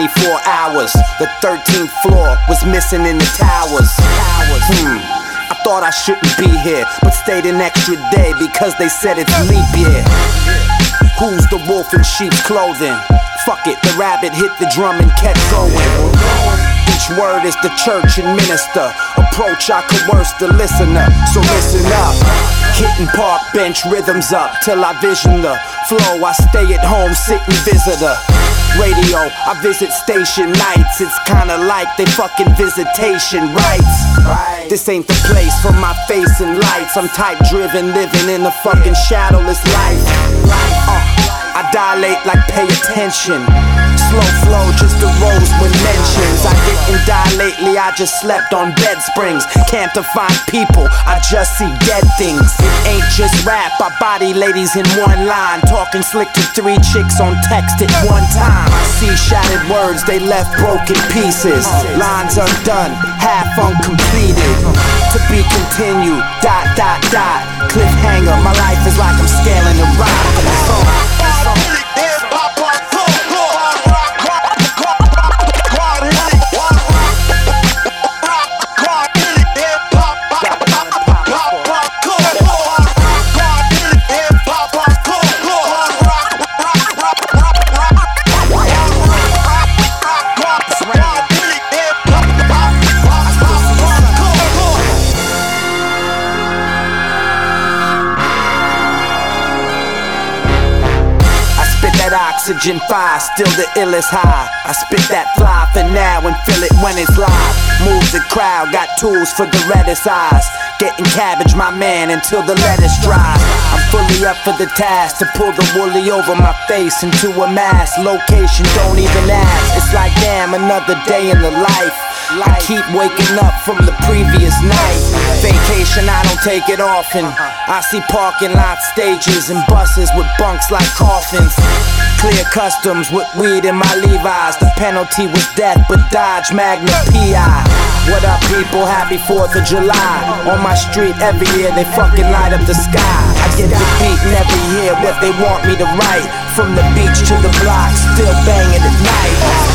24 hours. The 13th floor was missing in the towers. I thought I shouldn't be here, but stayed an extra day because they said it's leap year. Who's the wolf in sheep's clothing? Fuck it, the rabbit hit the drum and kept going. Each word is the church and minister. Approach, I coerce the listener, so listen up. Hitting park bench rhythms up till I vision the flow. I stay at home, sitting visitor. Radio, I visit station nights. It's kinda like they fucking visitation rights. This ain't the place for my face and lights. I'm type driven, living in a fucking shadowless life. I dilate like pay attention. Slow flow just arose when mentions. I didn't die lately, I just slept on bed springs. Can't define people, I just see dead things. It ain't just rap, I body ladies in one line. Talking slick to 3 chicks on text at one time. I see shattered words, they left broken pieces. Lines undone, half uncompleted. To be continued, ... Cliffhanger, my life is like I'm scaling a rock. Oxygen fire, still the illest high. I spit that fly for now and feel it when it's live. Move the crowd, got tools for the reddest eyes. Getting cabbage, my man, until the lettuce dries. I'm fully up for the task to pull the woolly over my face into a mask. Location, don't even ask. It's like damn, another day in the life. I keep waking up from the previous night. Vacation, I don't take it often. I see parking lot stages and buses with bunks like coffins. Clear customs with weed in my Levi's. The penalty was death, but Dodge Magna P.I. What up, people? Happy 4th of July. On my street every year, they fucking light up the sky. I get the beat and every year what they want me to write. From the beach to the block, still banging at night.